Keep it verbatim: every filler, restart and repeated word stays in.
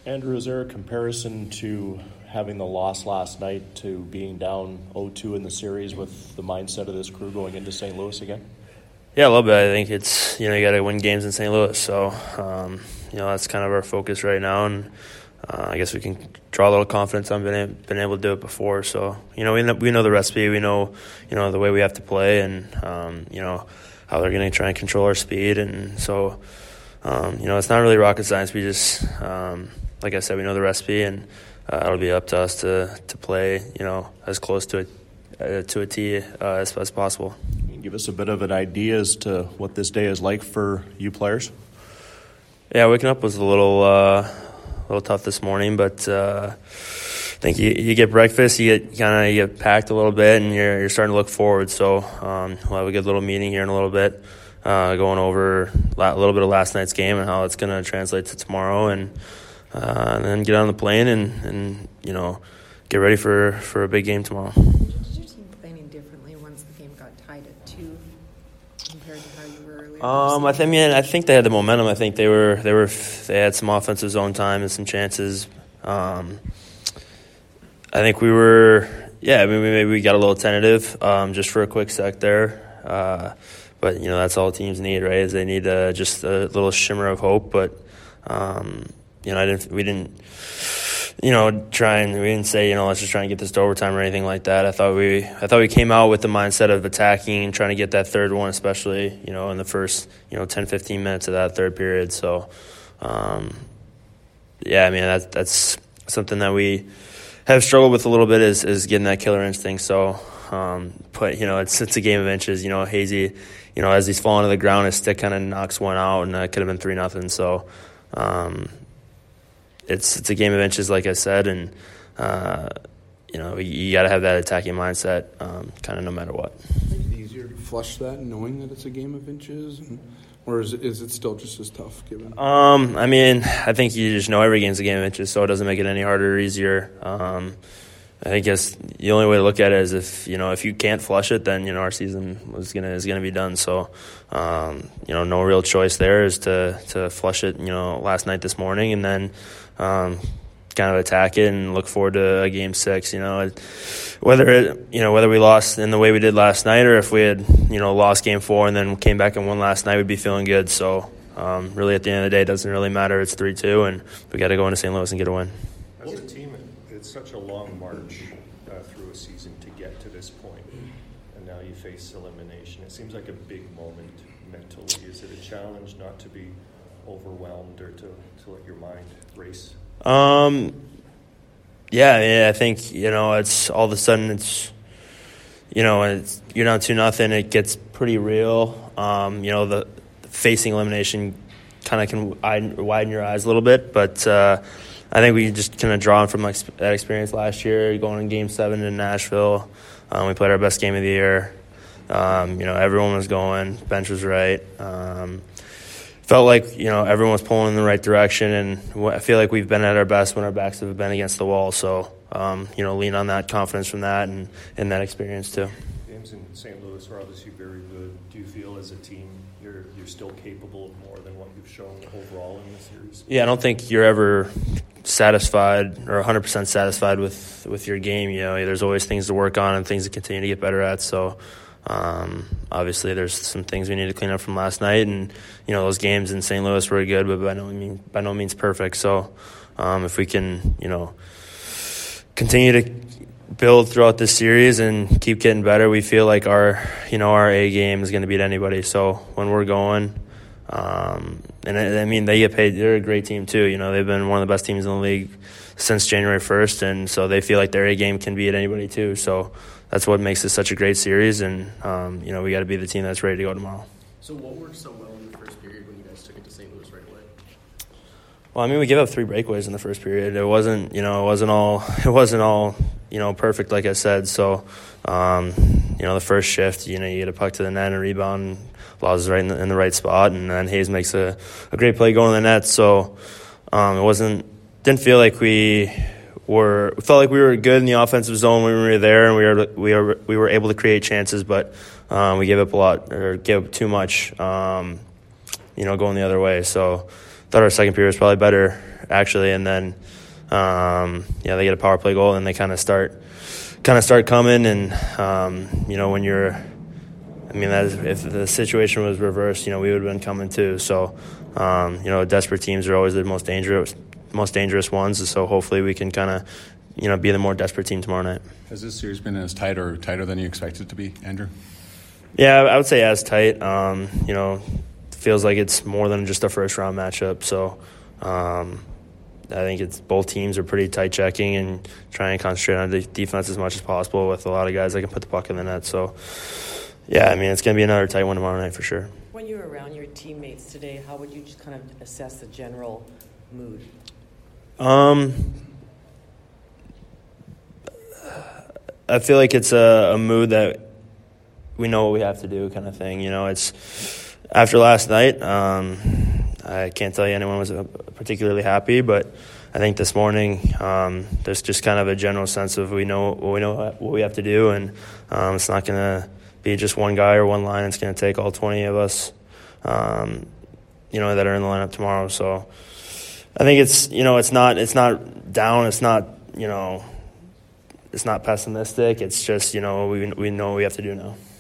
Andrew, is there a comparison to having the loss last night to being down oh two in the series with the mindset of this crew going into Saint Louis again? Yeah, a little bit. I think it's, you know, you got to win games in Saint Louis. So, um, you know, that's kind of our focus right now. And uh, I guess we can draw a little confidence on being, been able to do it before. So, you know, we know, we know the recipe. We know, you know, the way we have to play and, um, you know, how they're going to try and control our speed. And so, um, you know, it's not really rocket science. We just, um, like I said, we know the recipe, and uh, it'll be up to us to, to play, you know, as close to a, uh, to a T uh, as, as possible. Give us a bit of an idea as to what this day is like for you players. Yeah, waking up was a little, uh, a little tough this morning, but uh, I think you, you get breakfast, you get kind of you get packed a little bit, and you're you're starting to look forward. So um, we'll have a good little meeting here in a little bit, uh, going over a little bit of last night's game and how it's going to translate to tomorrow, and, uh, and then get on the plane and, and you know get ready for, for a big game tomorrow. Um, I, th- I mean, I think they had the momentum. I think they were they were they had some offensive zone time and some chances. Um, I think we were, yeah. I mean, maybe we got a little tentative um, just for a quick sec there, uh, but you know that's all teams need, right? Is they need uh, just a little shimmer of hope. But um, you know, I didn't. We didn't. You know, try and we didn't say, you know, let's just try and get this to overtime or anything like that. I thought we, I thought we came out with the mindset of attacking and trying to get that third one, especially, you know, in the first, you know, ten, fifteen minutes of that third period. So, um, yeah, I mean, that's, that's something that we have struggled with a little bit is, is getting that killer instinct. So, um, but, you know, it's, it's a game of inches, you know, Hazy, you know, as he's falling to the ground, his stick kind of knocks one out, and that could have been three nothing. So, um, It's it's a game of inches, like I said, and uh, you know you, you got to have that attacking mindset, um, kind of no matter what. Is it easier to flush that, knowing that it's a game of inches, and, or is it, is it still just as tough? Given, um, I mean, I think you just know every game's a game of inches, so it doesn't make it any harder or easier. Um, I think guess the only way to look at it is if you know if you can't flush it, then you know our season was gonna is gonna be done. So, um, you know, no real choice there is to to flush it. You know, last night, this morning, and then. Um, kind of attack it and look forward to a game six. You know, whether it, you know whether we lost in the way we did last night, or if we had you know lost game four and then came back and won last night, we'd be feeling good. So um, really, at the end of the day, it doesn't really matter. It's three two, and we got to go into Saint Louis and get a win. As a team, it's such a long march uh, through a season to get to this point, and now you face elimination. It seems like a big moment mentally. Is it a challenge not to be overwhelmed or to, to let your mind race? Um, yeah, I mean, I think, you know, it's all of a sudden it's, you know, it's, you're down two nothing. It gets pretty real. Um, you know, the, the facing elimination kind of can widen your eyes a little bit, but uh, I think we just kind of draw on from like that experience last year, going in Game Seven in Nashville. Um, we played our best game of the year. Um, you know, everyone was going. Bench was right. Um, Felt like, you know, everyone was pulling in the right direction, and I feel like we've been at our best when our backs have been against the wall. So, um, you know, lean on that confidence from that and, and that experience too. Games in Saint Louis are obviously very good. Do you feel as a team you're you're still capable of more than what you've shown overall in the series? Yeah, I don't think you're ever satisfied or one hundred percent satisfied with, with your game. You know, there's always things to work on and things to continue to get better at. So, Um, obviously, there's some things we need to clean up from last night, and you know those games in Saint Louis were good, but by no means by no means perfect. So, um, if we can, you know, continue to build throughout this series and keep getting better, we feel like our, you know, our A game is going to beat anybody. So when we're going, um, and I, I mean they get paid. They're a great team too. You know, they've been one of the best teams in the league since January first, and so they feel like their A game can beat anybody too. So. That's what makes this such a great series, and um, you know we got to be the team that's ready to go tomorrow. So what worked so well in the first period when you guys took it to Saint Louis right away? Well, I mean, we gave up three breakaways in the first period. It wasn't, you know, it wasn't all, it wasn't all, you know, perfect, like I said. So, um, you know, the first shift, you know, you get a puck to the net and a rebound, Laws is right in the, in the right spot, and then Hayes makes a, a great play going to the net. So, um, it wasn't, didn't feel like we. Were we felt like we were good in the offensive zone when we were there, and we were we were we were able to create chances, but um, we gave up a lot or gave up too much, um, you know, going the other way. So thought our second period was probably better actually, and then um, yeah, they get a power play goal and they kind of start kind of start coming, and um, you know when you're, I mean that is, if the situation was reversed, you know we would have been coming too. So um, you know desperate teams are always the most dangerous most dangerous ones, and so hopefully we can kind of you know be the more desperate team tomorrow night. Has this series been as tight or tighter than you expected it to be, Andrew? Yeah, I would say as tight. Um, you know, feels like it's more than just a first round matchup. So um, I think it's both teams are pretty tight checking and trying to concentrate on the defense as much as possible with a lot of guys that can put the puck in the net. So yeah, I mean it's going to be another tight one tomorrow night for sure. When you were around your teammates today, how would you just kind of assess the general mood? Um. I feel like it's a, a mood that we know what we have to do kind of thing. You know, it's after last night, um, I can't tell you anyone was particularly happy, but I think this morning um, there's just kind of a general sense of we know what we know what we have to do, and um, it's not going to be just one guy or one line. It's going to take all twenty of us, um, you know, that are in the lineup tomorrow. So I think it's, you know, it's not it's not down. It's not, you know, it's not pessimistic. It's just, you know, we we know what we have to do now.